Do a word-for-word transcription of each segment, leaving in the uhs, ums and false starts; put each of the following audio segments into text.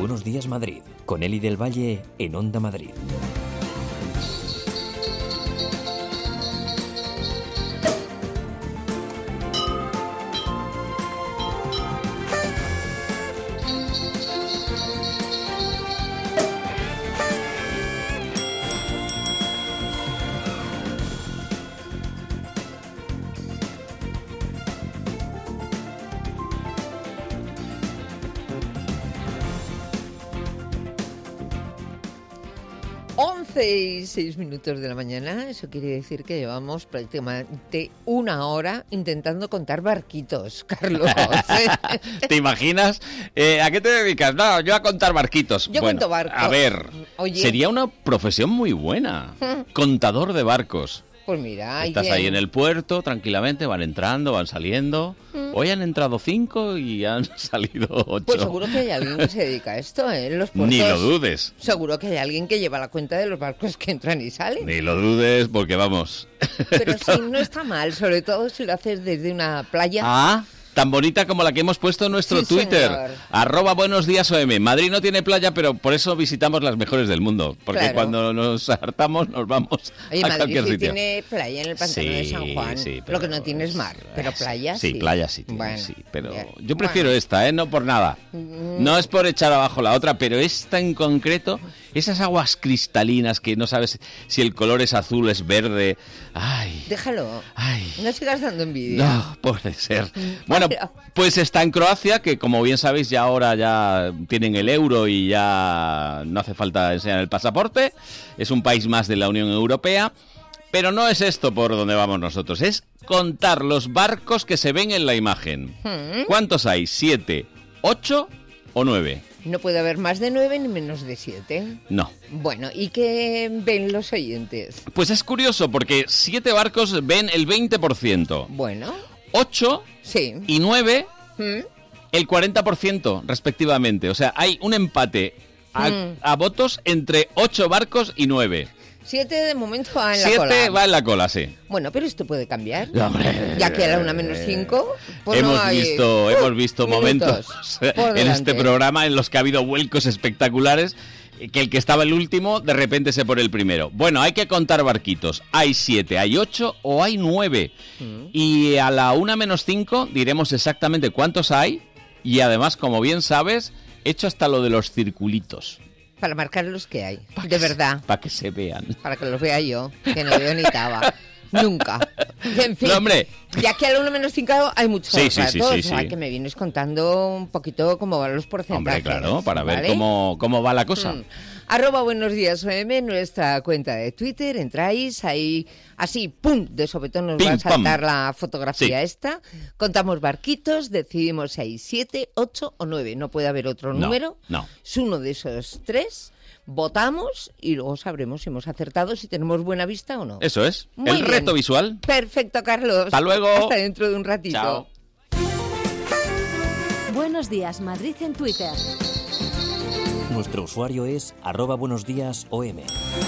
Buenos Días Madrid, con Eli del Valle en Onda Madrid. once y seis minutos de la mañana, eso quiere decir que llevamos prácticamente una hora intentando contar barquitos, Carlos. ¿eh? ¿Te imaginas? Eh, ¿A qué te dedicas? No, yo a contar barquitos. Yo bueno, cuento barcos. A ver, Oye. Sería una profesión muy buena. Contador de barcos. Pues mira, Estás bien. ahí en el puerto, tranquilamente, van entrando, van saliendo. Mm. Hoy han entrado cinco y han salido ocho. Pues seguro que hay alguien que se dedica a esto, ¿eh? En los puertos. Ni lo dudes. Seguro que hay alguien que lleva la cuenta de los barcos que entran y salen. Ni lo dudes, porque vamos. Pero sí, no está mal, sobre todo si lo haces desde una playa. Ah, tan bonita como la que hemos puesto en nuestro sí, Twitter. Señor. Arroba Buenos Días O M. Madrid no tiene playa, pero por eso visitamos las mejores del mundo. Porque claro. cuando nos hartamos, nos vamos Oye, a Madrid cualquier sí sitio. Tiene playa en el pantano sí, de San Juan. Sí, pero, lo que no tiene es mar, pero playa sí. Sí, playa sí tiene, bueno, sí. Pero bien. yo prefiero bueno. esta, ¿eh? No por nada. Mm. No es por echar abajo la otra, pero esta en concreto, esas aguas cristalinas que no sabes si el color es azul, es verde. Ay. Déjalo. Ay. No sigas dando envidia. No, puede ser. Bueno, pues está en Croacia, que como bien sabéis ya ahora ya tienen el euro y ya no hace falta enseñar el pasaporte. Es un país más de la Unión Europea. Pero no es esto por donde vamos nosotros, es contar los barcos que se ven en la imagen. ¿Mm? ¿Cuántos hay? ¿Siete, ocho o nueve? No puede haber más de nueve ni menos de siete. No. Bueno, ¿y qué ven los oyentes? Pues es curioso porque siete barcos ven el veinte por ciento. Bueno. Ocho sí. y nueve ¿Mm? el cuarenta por ciento respectivamente. O sea, hay un empate a, Mm. a votos entre ocho barcos y nueve. Siete de momento va en la Siete cola. va en la cola, sí. Bueno, pero esto puede cambiar. Hombre, ya que a la una menos cinco, pues hemos no hay... visto, uh, hemos visto minutos momentos por en este delante. programa en los que ha habido vuelcos espectaculares, que el que estaba el último de repente se pone el primero. Bueno, hay que contar barquitos. Hay siete, hay ocho o hay nueve. Mm. Y a la una menos cinco diremos exactamente cuántos hay. Y además, como bien sabes, he hecho hasta lo de los circulitos. Para marcar los que hay, Pa de verdad. Para que se vean. Para que los vea yo, que no veo ni taba. Nunca. En fin, no, hombre. Ya que a la una menos cinco hay muchos sí, sí, ratos, sí, sí, o sea, sí. que me vienes contando un poquito cómo van los porcentajes. Hombre, claro, para ver ¿vale? cómo, cómo va la cosa. Mm. Arroba Buenos Días O M, nuestra cuenta de Twitter, entráis ahí, así, pum, de sopetón nos Pim, va a saltar pam. la fotografía Sí. esta, contamos barquitos, decidimos si hay siete, ocho o nueve, no puede haber otro No, número, no. es uno de esos tres, votamos y luego sabremos si hemos acertado, si tenemos buena vista o no. Eso es, Muy el bien. reto visual. Perfecto, Carlos. Hasta luego. Hasta dentro de un ratito. Chao. Buenos Días Madrid en Twitter. Nuestro usuario es arroba Buenos Días O M.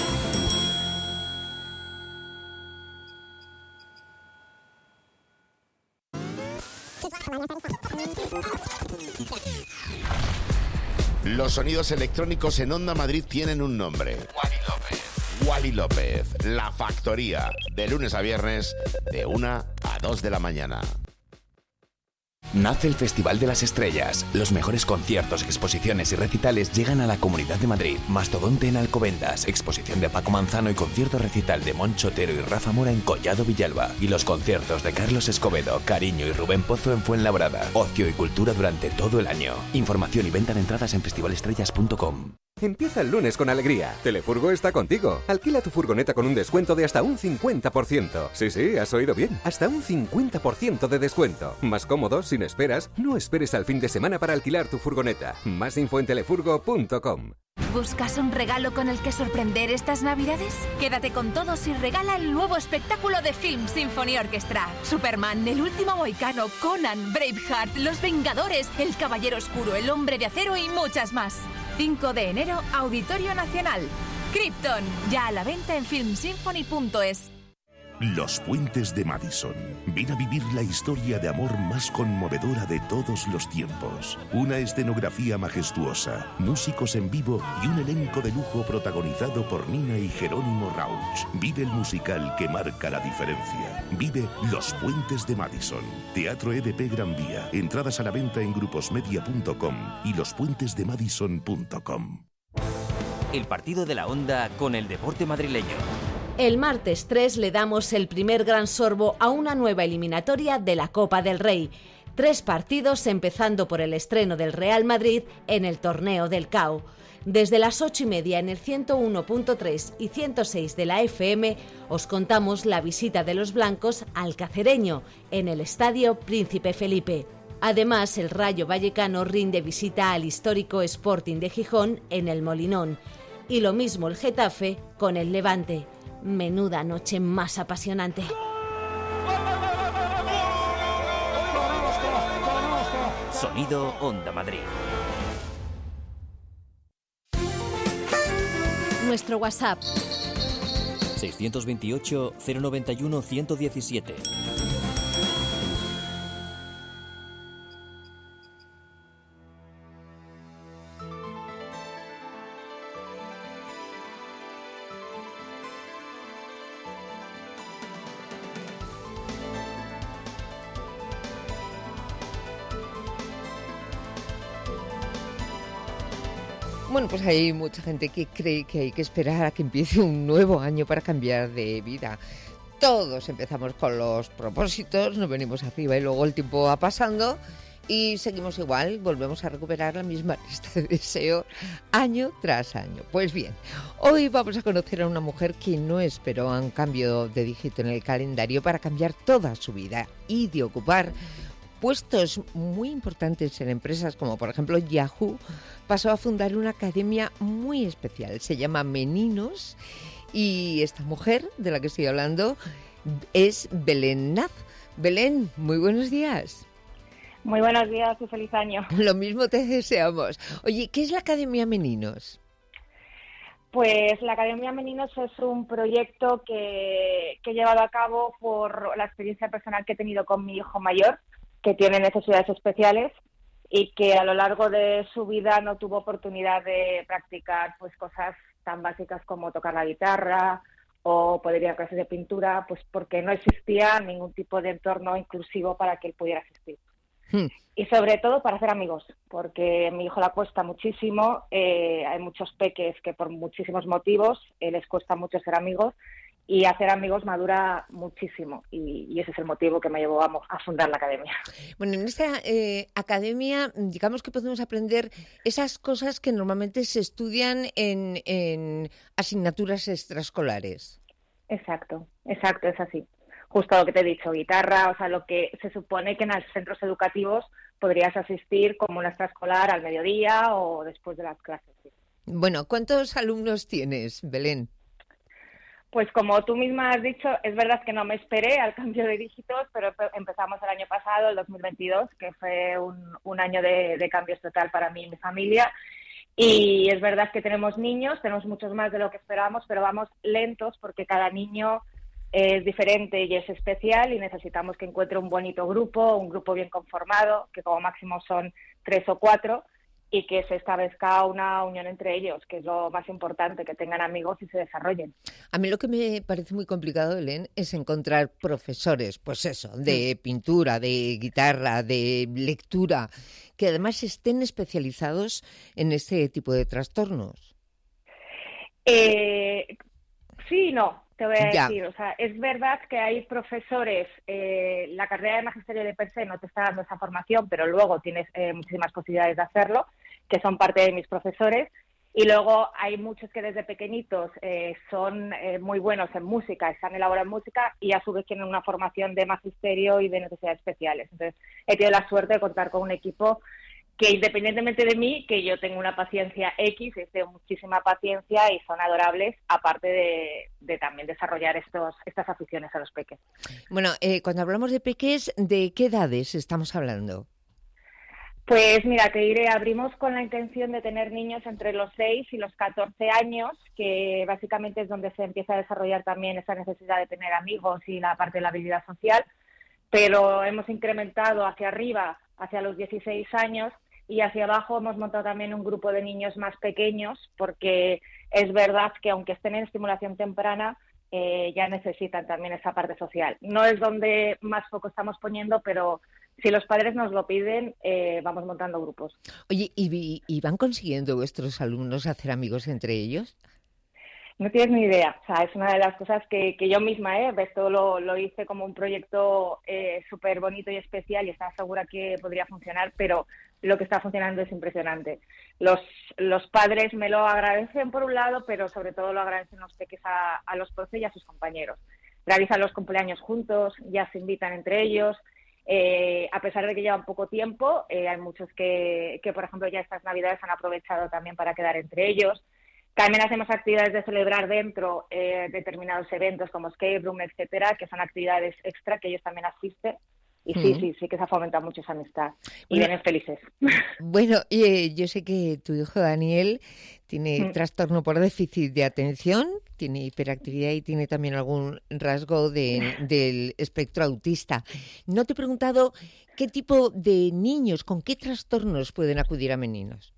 Los sonidos electrónicos en Onda Madrid tienen un nombre. Wally López. Wally López, La Factoría, de lunes a viernes, de una a dos de la mañana. Nace el Festival de las Estrellas. Los mejores conciertos, exposiciones y recitales llegan a la Comunidad de Madrid. Mastodonte en Alcobendas, exposición de Paco Manzano y concierto recital de Moncho Otero y Rafa Mora en Collado Villalba. Y los conciertos de Carlos Escobedo, Cariño y Rubén Pozo en Fuenlabrada. Ocio y cultura durante todo el año. Información y venta de entradas en festivalestrelas punto com. Empieza el lunes con alegría. Telefurgo está contigo. Alquila tu furgoneta con un descuento de hasta un cincuenta por ciento. Sí, sí, has oído bien. Hasta un cincuenta por ciento de descuento. Más cómodo, sin esperas. No esperes al fin de semana para alquilar tu furgoneta. Más info en telefurgo punto com. ¿Buscas un regalo con el que sorprender estas Navidades? Quédate con todos y regala el nuevo espectáculo de Film Symphony Orchestra. Superman, El último mohicano, Conan, Braveheart, Los Vengadores, El Caballero Oscuro, El Hombre de Acero y muchas más. cinco de enero, Auditorio Nacional. Krypton, ya a la venta en film symphony punto es. Los Puentes de Madison. Ven a vivir la historia de amor más conmovedora de todos los tiempos. Una escenografía majestuosa, músicos en vivo y un elenco de lujo protagonizado por Nina y Jerónimo Rauch. Vive el musical que marca la diferencia. Vive Los Puentes de Madison. Teatro E D P Gran Vía. Entradas a la venta en gruposmedia punto com y lospuentesdemadison punto com. El partido de la Onda con el deporte madrileño. El martes tres le damos el primer gran sorbo a una nueva eliminatoria de la Copa del Rey. Tres partidos empezando por el estreno del Real Madrid en el torneo del C A O. Desde las ocho y media en el ciento uno punto tres y ciento seis de la F M os contamos la visita de los blancos al Cacereño en el Estadio Príncipe Felipe. Además, el Rayo Vallecano rinde visita al histórico Sporting de Gijón en el Molinón. Y lo mismo el Getafe con el Levante. Menuda noche más apasionante. Sonido Onda Madrid. Nuestro WhatsApp seiscientos veintiocho, cero noventa y uno, ciento diecisiete. Bueno, pues hay mucha gente que cree que hay que esperar a que empiece un nuevo año para cambiar de vida. Todos empezamos con los propósitos, nos venimos arriba y luego el tiempo va pasando y seguimos igual, volvemos a recuperar la misma lista de deseos año tras año. Pues bien, hoy vamos a conocer a una mujer que no esperó a un cambio de dígito en el calendario para cambiar toda su vida y de ocupar puestos muy importantes en empresas como por ejemplo Yahoo. Pasó a fundar una academia muy especial, se llama Meninos, y esta mujer de la que estoy hablando es Belén Naz. Belén, muy buenos días. Muy buenos días y feliz año. Lo mismo te deseamos. Oye, ¿qué es la Academia Meninos? Pues la Academia Meninos es un proyecto que, que he llevado a cabo por la experiencia personal que he tenido con mi hijo mayor, que tiene necesidades especiales y que a lo largo de su vida no tuvo oportunidad de practicar pues cosas tan básicas como tocar la guitarra o poder ir a clases de pintura, pues porque no existía ningún tipo de entorno inclusivo para que él pudiera asistir. Hmm. Y sobre todo para hacer amigos, porque a mi hijo le cuesta muchísimo, eh, hay muchos peques que por muchísimos motivos eh, les cuesta mucho ser amigos, y hacer amigos madura muchísimo, y, y ese es el motivo que me llevó a, a fundar la academia. Bueno, en esta eh, academia, digamos que podemos aprender esas cosas que normalmente se estudian en, en asignaturas extraescolares. Exacto, exacto, es así. Justo lo que te he dicho, guitarra, o sea, lo que se supone que en los centros educativos podrías asistir como una extraescolar al mediodía o después de las clases. Sí. Bueno, ¿cuántos alumnos tienes, Belén? Pues como tú misma has dicho, es verdad que no me esperé al cambio de dígitos, pero empezamos el año pasado, el dos mil veintidós, que fue un, un año de, de cambios total para mí y mi familia. Y es verdad que tenemos niños, tenemos muchos más de lo que esperábamos, pero vamos lentos porque cada niño es diferente y es especial y necesitamos que encuentre un bonito grupo, un grupo bien conformado, que como máximo son tres o cuatro, y que se establezca una unión entre ellos, que es lo más importante, que tengan amigos y se desarrollen. A mí lo que me parece muy complicado, Belén, es encontrar profesores, pues eso, de pintura, de guitarra, de lectura, que además estén especializados en este tipo de trastornos. Eh, sí y no, te voy a ya. decir. O sea, es verdad que hay profesores, eh, la carrera de magisterio de per se no te está dando esa formación, pero luego tienes eh, muchísimas posibilidades de hacerlo, que son parte de mis profesores, y luego hay muchos que desde pequeñitos eh, son eh, muy buenos en música, están elaborando música y a su vez tienen una formación de magisterio y de necesidades especiales. Entonces he tenido la suerte de contar con un equipo que independientemente de mí, que yo tengo una paciencia X, es de muchísima paciencia y son adorables, aparte de, de también desarrollar estos estas aficiones a los peques. Bueno, eh, cuando hablamos de peques, ¿de qué edades estamos hablando? Pues mira, te diré, abrimos con la intención de tener niños entre los seis y los catorce años, que básicamente es donde se empieza a desarrollar también esa necesidad de tener amigos y la parte de la habilidad social, pero hemos incrementado hacia arriba, hacia los dieciséis años, y hacia abajo hemos montado también un grupo de niños más pequeños, porque es verdad que aunque estén en estimulación temprana, eh, ya necesitan también esa parte social. No es donde más foco estamos poniendo, pero si los padres nos lo piden, eh, vamos montando grupos. Oye, ¿y, ¿y van consiguiendo vuestros alumnos hacer amigos entre ellos? No tienes ni idea. O sea, es una de las cosas que, que yo misma, ¿eh? Esto lo, lo hice como un proyecto eh, súper bonito y especial y estaba segura que podría funcionar, pero lo que está funcionando es impresionante. Los, los padres me lo agradecen por un lado, pero sobre todo lo agradecen los peques a, a los profes y a sus compañeros. Realizan los cumpleaños juntos, ya se invitan entre ellos. Eh, a pesar de que llevan poco tiempo, eh, hay muchos que, que, por ejemplo, ya estas Navidades han aprovechado también para quedar entre ellos. También hacemos actividades de celebrar dentro eh, determinados eventos como escape room, etcétera, que son actividades extra que ellos también asisten. Y sí, mm. sí, sí que se ha fomentado mucho esa amistad. Y bueno, vienen felices. Bueno, eh, yo sé que tu hijo Daniel tiene mm. trastorno por déficit de atención, tiene hiperactividad y tiene también algún rasgo de, del espectro autista. No te he preguntado qué tipo de niños, con qué trastornos pueden acudir a Meninos.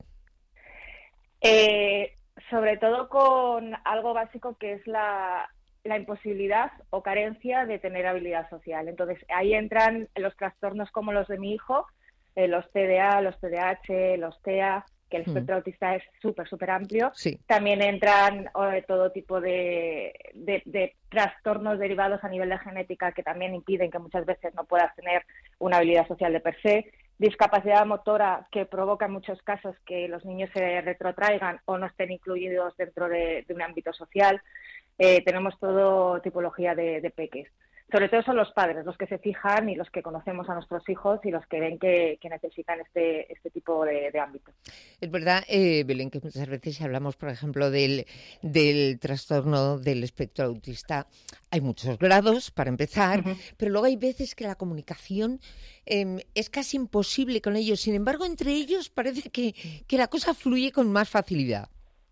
Eh... Sobre todo con algo básico que es la, la imposibilidad o carencia de tener habilidad social. Entonces, ahí entran los trastornos como los de mi hijo, eh, los T D A, los T D A H, los T E A, que el espectro mm. autista es súper, súper amplio. Sí. También entran eh, todo tipo de, de, de trastornos derivados a nivel de genética que también impiden que muchas veces no puedas tener una habilidad social de per se. Discapacidad motora que provoca en muchos casos que los niños se retrotraigan o no estén incluidos dentro de, de un ámbito social. Eh, tenemos todo tipología de, de peques. Sobre todo son los padres los que se fijan y los que conocemos a nuestros hijos y los que ven que, que necesitan este, este tipo de, de ámbito. Es verdad, eh, Belén, que muchas veces hablamos, por ejemplo, del, del trastorno del espectro autista. Hay muchos grados, para empezar, uh-huh. pero luego hay veces que la comunicación eh, es casi imposible con ellos. Sin embargo, entre ellos parece que, que la cosa fluye con más facilidad.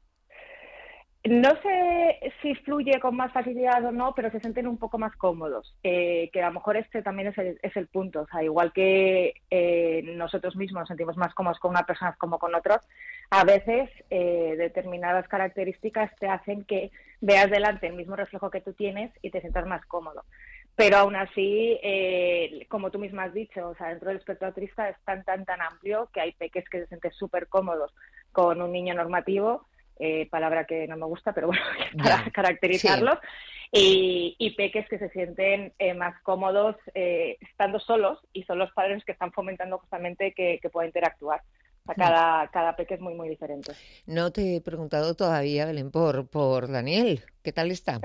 No sé si fluye con más facilidad o no, pero se sienten un poco más cómodos, eh, que a lo mejor este también es el, es el punto. O sea, igual que eh, nosotros mismos nos sentimos más cómodos con una persona como con otros, a veces eh, determinadas características te hacen que veas delante el mismo reflejo que tú tienes y te sientas más cómodo. Pero aún así, eh, como tú misma has dicho, o sea, dentro del espectro autista es tan, tan, tan amplio que hay peques que se sienten súper cómodos con un niño normativo, Eh, palabra que no me gusta, pero bueno, para yeah. caracterizarlos, sí. y, y peques que se sienten eh, más cómodos eh, estando solos y son los padres que están fomentando justamente que, que pueda interactuar. O sea, cada, cada peque es muy, muy diferente. No te he preguntado todavía, Belén, por, por Daniel. ¿Qué tal está?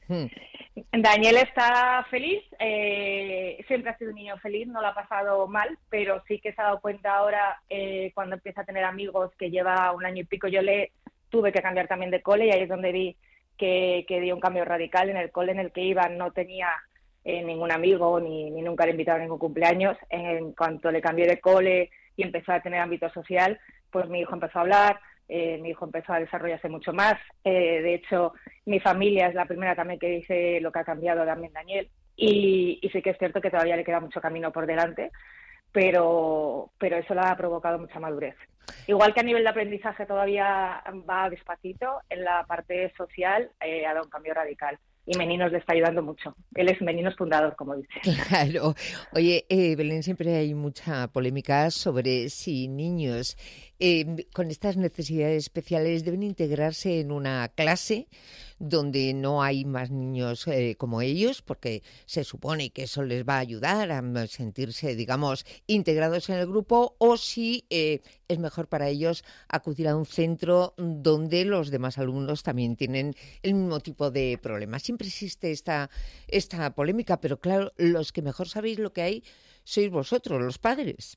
Daniel está feliz, eh, siempre ha sido un niño feliz, no lo ha pasado mal, pero sí que se ha dado cuenta ahora eh, cuando empieza a tener amigos, que lleva un año y pico. Yo le tuve que cambiar también de cole y ahí es donde vi que, que dio un cambio radical. En el cole en el que iba no tenía eh, ningún amigo ni, ni nunca le invitaba a ningún cumpleaños. En cuanto le cambié de cole y empezó a tener ámbito social, pues mi hijo empezó a hablar, eh, mi hijo empezó a desarrollarse mucho más. Eh, de hecho, mi familia es la primera también que dice lo que ha cambiado también Daniel. Y, y sí que es cierto que todavía le queda mucho camino por delante, pero, pero eso le ha provocado mucha madurez. Igual que a nivel de aprendizaje todavía va despacito, en la parte social eh, ha dado un cambio radical. Y Meninos le está ayudando mucho. Él es Meninos fundador, como dice. Claro. Oye, eh, Belén, siempre hay mucha polémica sobre si niños eh, con estas necesidades especiales deben integrarse en una clase donde no hay más niños eh, como ellos, porque se supone que eso les va a ayudar a sentirse, digamos, integrados en el grupo, o si eh, es mejor para ellos acudir a un centro donde los demás alumnos también tienen el mismo tipo de problemas. Siempre existe esta, esta polémica, pero claro, los que mejor sabéis lo que hay sois vosotros, los padres.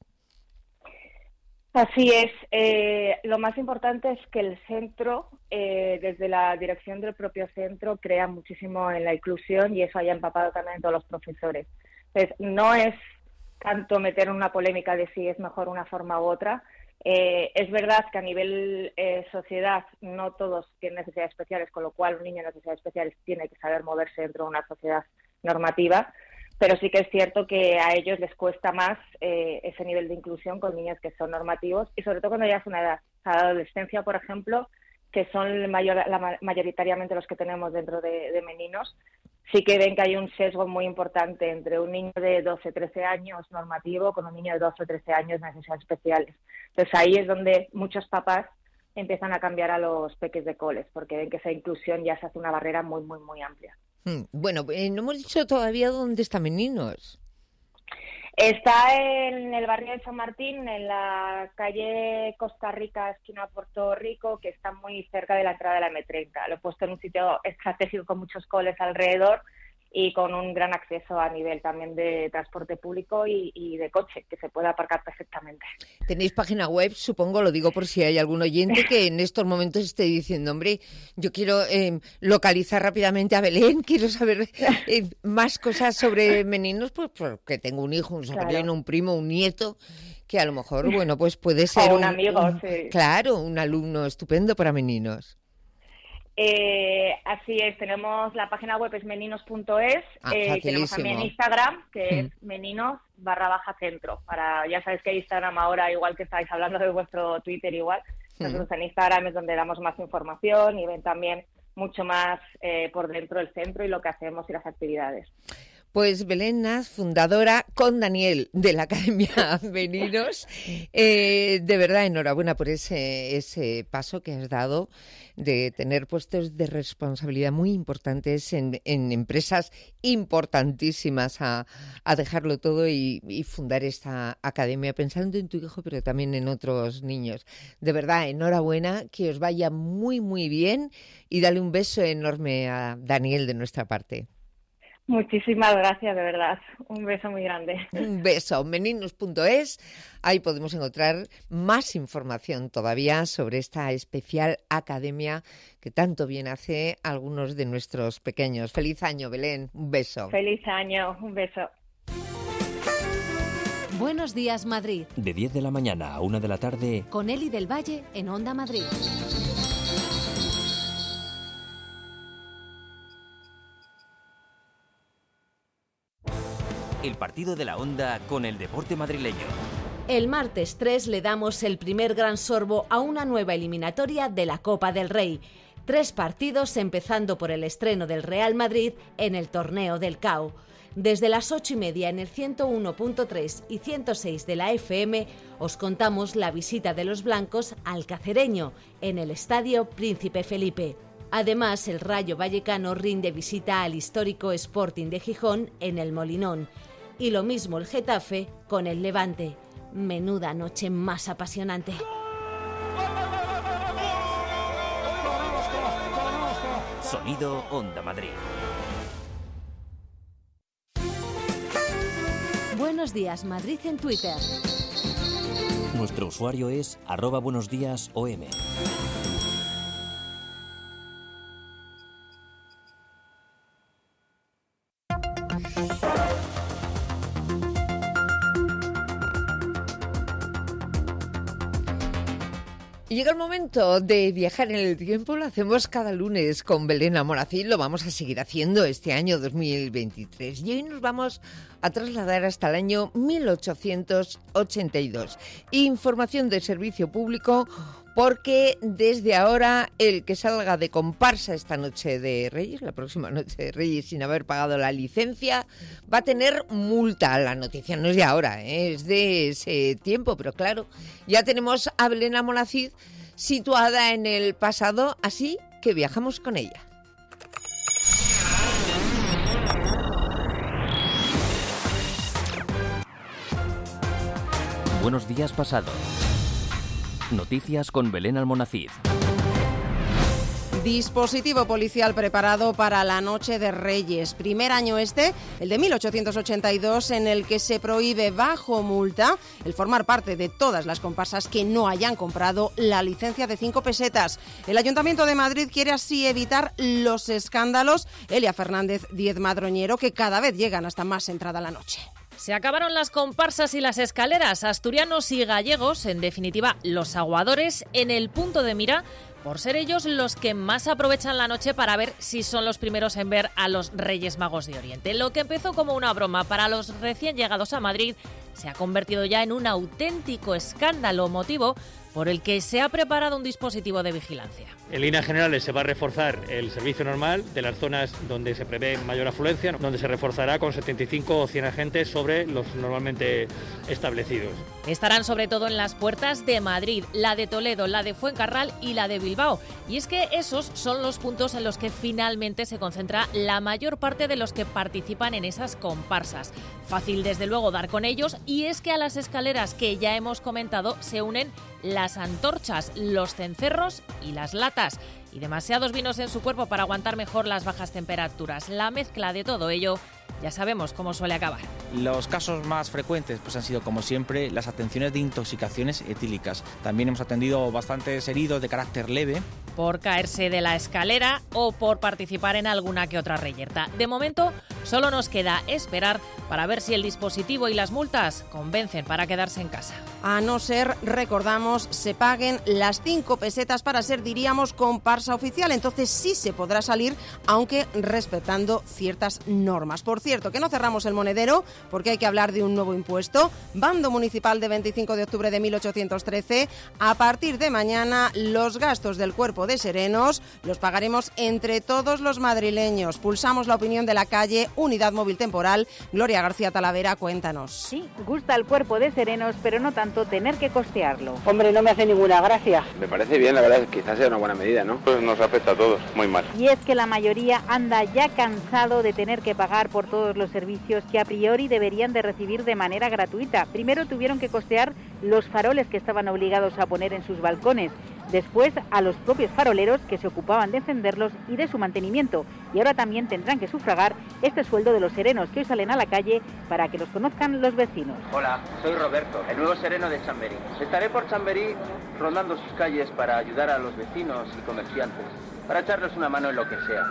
Así es. Eh, lo más importante es que el centro, eh, desde la dirección del propio centro, crea muchísimo en la inclusión y eso haya empapado también a todos los profesores. Entonces, no es tanto meter en una polémica de si es mejor una forma u otra. Eh, es verdad que a nivel eh, sociedad no todos tienen necesidades especiales, con lo cual un niño en necesidades especiales tiene que saber moverse dentro de una sociedad normativa, pero sí que es cierto que a ellos les cuesta más eh, ese nivel de inclusión con niños que son normativos, y sobre todo cuando llegas a una edad, a la adolescencia, por ejemplo, que son mayor, la, mayoritariamente los que tenemos dentro de, de meninos, sí que ven que hay un sesgo muy importante entre un niño de doce, trece años normativo con un niño de doce o trece años de necesidades especiales. Entonces ahí es donde muchos papás empiezan a cambiar a los peques de coles, porque ven que esa inclusión ya se hace una barrera muy, muy, muy amplia. Bueno, eh, no hemos dicho todavía dónde está Meninos. Está en el barrio de San Martín, en la calle Costa Rica, esquina Puerto Rico, que está muy cerca de la entrada de la eme treinta. Lo he puesto en un sitio estratégico con muchos coles alrededor y con un gran acceso a nivel también de transporte público y, y de coche, que se puede aparcar perfectamente. Tenéis página web, supongo, lo digo por si hay algún oyente que en estos momentos esté diciendo, hombre, yo quiero eh, localizar rápidamente a Belén, quiero saber eh, más cosas sobre Meninos, pues porque tengo un hijo, un sobrino, claro, un primo, un nieto, que a lo mejor, bueno, pues puede ser o un, un amigo, un, sí. Claro, un alumno estupendo para Meninos. Eh, así es, tenemos la página web es meninos punto es, ah, eh, tenemos también Instagram, que mm. es meninos barra baja centro. Para, ya sabéis que Instagram ahora, igual que estáis hablando de vuestro Twitter igual, mm. nosotros en Instagram es donde damos más información y ven también mucho más eh, por dentro del centro y lo que hacemos y las actividades. Pues Belén Naz, fundadora con Daniel de la Academia Meninos, eh, de verdad enhorabuena por ese, ese paso que has dado de tener puestos de responsabilidad muy importantes en, en empresas importantísimas a, a dejarlo todo y, y fundar esta academia pensando en tu hijo pero también en otros niños. De verdad, enhorabuena, que os vaya muy muy bien y dale un beso enorme a Daniel de nuestra parte. Muchísimas gracias, de verdad. Un beso muy grande. Un beso. Meninos punto es. Ahí podemos encontrar más información todavía sobre esta especial academia que tanto bien hace a algunos de nuestros pequeños. Feliz año, Belén. Un beso. Feliz año. Un beso. Buenos días, Madrid. De diez de la mañana a una de la tarde. Con Eli del Valle en Onda Madrid. El partido de la Onda con el deporte madrileño. El martes tres le damos el primer gran sorbo a una nueva eliminatoria de la Copa del Rey. Tres partidos empezando por el estreno del Real Madrid en el torneo del C A O. Desde las ocho y media en el ciento uno punto tres y ciento seis de la F M os contamos la visita de los blancos al Cacereño en el Estadio Príncipe Felipe. Además, el Rayo Vallecano rinde visita al histórico Sporting de Gijón en el Molinón. Y lo mismo el Getafe con el Levante. Menuda noche más apasionante. Sonido Onda Madrid. Buenos días, Madrid en Twitter. Nuestro usuario es arroba buenos días O M. Llega el momento de viajar en el tiempo, lo hacemos cada lunes con Belén Almonacid, lo vamos a seguir haciendo este año dos mil veintitrés y hoy nos vamos a trasladar hasta el año mil ochocientos ochenta y dos. Información de servicio público porque desde ahora el que salga de comparsa esta noche de Reyes, la próxima noche de Reyes sin haber pagado la licencia, va a tener multa. La noticia no es de ahora, ¿eh? Es de ese tiempo, pero claro, ya tenemos a Belén Almonacid situada en el pasado, así que viajamos con ella. Buenos días pasado. Noticias con Belén Almonacid. Dispositivo policial preparado para la noche de Reyes. Primer año este, el de mil ochocientos ochenta y dos, en el que se prohíbe bajo multa el formar parte de todas las comparsas que no hayan comprado la licencia de cinco pesetas. El Ayuntamiento de Madrid quiere así evitar los escándalos. Elia Fernández Díez Madroñero, que cada vez llegan hasta más entrada la noche. Se acabaron las comparsas y las escaleras. Asturianos y gallegos, en definitiva los aguadores, en el punto de mira por ser ellos los que más aprovechan la noche para ver si son los primeros en ver a los Reyes Magos de Oriente. Lo que empezó como una broma para los recién llegados a Madrid se ha convertido ya en un auténtico escándalo, motivo por el que se ha preparado un dispositivo de vigilancia. En líneas generales se va a reforzar el servicio normal de las zonas donde se prevé mayor afluencia, donde se reforzará con setenta y cinco o cien agentes sobre los normalmente establecidos. Estarán sobre todo en las puertas de Madrid, la de Toledo, la de Fuencarral y la de Bilbao. Y es que esos son los puntos en los que finalmente se concentra la mayor parte de los que participan en esas comparsas. Fácil desde luego dar con ellos, y es que a las escaleras que ya hemos comentado se unen las antorchas, los cencerros y las latas. Y demasiados vinos en su cuerpo para aguantar mejor las bajas temperaturas. La mezcla de todo ello ya sabemos cómo suele acabar. Los casos más frecuentes pues han sido, como siempre, las atenciones de intoxicaciones etílicas. También hemos atendido bastantes heridos de carácter leve. Por caerse de la escalera o por participar en alguna que otra reyerta. De momento, solo nos queda esperar para ver si el dispositivo y las multas convencen para quedarse en casa. A no ser, recordamos, se paguen las cinco pesetas para ser, diríamos, comparsa oficial. Entonces sí se podrá salir, aunque respetando ciertas normas. Por cierto, que no cerramos el monedero, porque hay que hablar de un nuevo impuesto. Bando municipal de veinticinco de octubre de mil ochocientos trece. A partir de mañana, los gastos del cuerpo de serenos los pagaremos entre todos los madrileños. Pulsamos la opinión de la calle Unidad Móvil Temporal. Gloria García Talavera, cuéntanos. Sí, gusta el cuerpo de serenos, pero no tanto tener que costearlo. Hombre, no me hace ninguna gracia. Me parece bien, la verdad, quizás sea una buena medida, ¿no? Pues nos afecta a todos, muy mal. Y es que la mayoría anda ya cansado de tener que pagar por todos los servicios que a priori deberían de recibir de manera gratuita. Primero tuvieron que costear los faroles que estaban obligados a poner en sus balcones. Después a los propios faroleros que se ocupaban de encenderlos y de su mantenimiento. Y ahora también tendrán que sufragar este sueldo de los serenos que hoy salen a la calle para que los conozcan los vecinos. Hola, soy Roberto, el nuevo sereno de Chamberí. Estaré por Chamberí rondando sus calles para ayudar a los vecinos y comerciantes, para echarles una mano en lo que sea.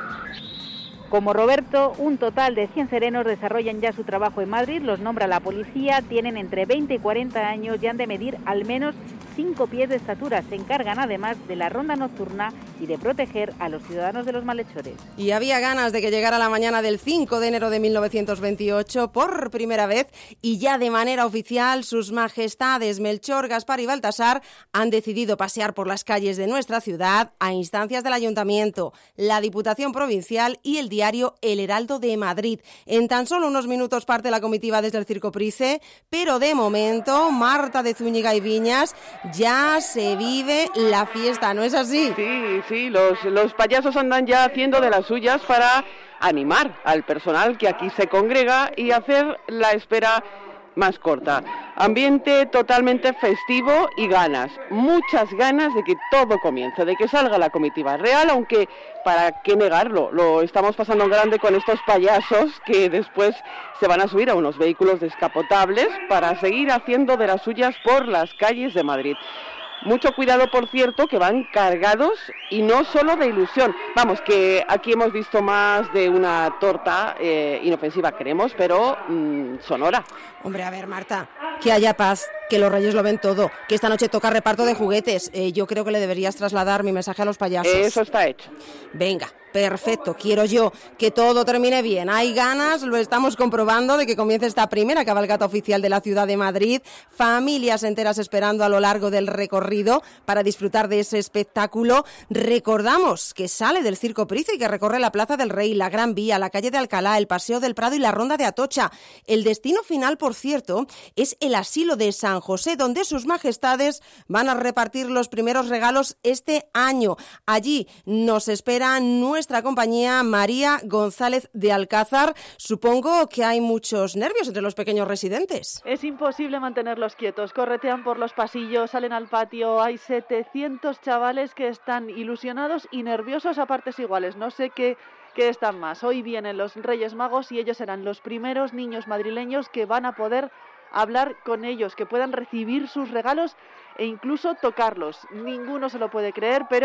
Como Roberto, un total de cien serenos desarrollan ya su trabajo en Madrid, los nombra la policía, tienen entre veinte y cuarenta años y han de medir al menos cinco pies de estatura. Se encargan además de la ronda nocturna y de proteger a los ciudadanos de los malhechores. Y había ganas de que llegara la mañana del cinco de enero de mil novecientos veintiocho por primera vez, y ya de manera oficial sus majestades Melchor, Gaspar y Baltasar han decidido pasear por las calles de nuestra ciudad a instancias del Ayuntamiento, la Diputación Provincial y el diario El Heraldo de Madrid. En tan solo unos minutos parte la comitiva desde el Circo Price, pero de momento Marta de Zúñiga y Viñas, ya se vive la fiesta, ¿no es así? Sí, sí, los, los payasos andan ya haciendo de las suyas para animar al personal que aquí se congrega y hacer la espera más corta. Ambiente totalmente festivo y ganas, muchas ganas de que todo comience, de que salga la comitiva real, aunque para qué negarlo, lo estamos pasando en grande con estos payasos que después se van a subir a unos vehículos descapotables para seguir haciendo de las suyas por las calles de Madrid. Mucho cuidado, por cierto, que van cargados y no solo de ilusión. Vamos, que aquí hemos visto más de una torta eh, inofensiva, queremos, pero mmm, sonora. Hombre, a ver, Marta, que haya paz, que los reyes lo ven todo, que esta noche toca reparto de juguetes. Eh, yo creo que le deberías trasladar mi mensaje a los payasos. Eso está hecho. Venga, perfecto. Quiero yo que todo termine bien. Hay ganas, lo estamos comprobando, de que comience esta primera cabalgata oficial de la ciudad de Madrid. Familias enteras esperando a lo largo del recorrido para disfrutar de ese espectáculo. Recordamos que sale del Circo Price y que recorre la Plaza del Rey, la Gran Vía, la calle de Alcalá, el Paseo del Prado y la Ronda de Atocha. El destino final, por cierto, es el Asilo de San José, donde sus majestades van a repartir los primeros regalos este año. Allí nos espera nuestra compañía María González de Alcázar. Supongo que hay muchos nervios entre los pequeños residentes. Es imposible mantenerlos quietos. Corretean por los pasillos, salen al patio. Hay setecientos chavales que están ilusionados y nerviosos a partes iguales. No sé qué, qué están más. Hoy vienen los Reyes Magos y ellos serán los primeros niños madrileños que van a poder hablar con ellos, que puedan recibir sus regalos e incluso tocarlos. Ninguno se lo puede creer, pero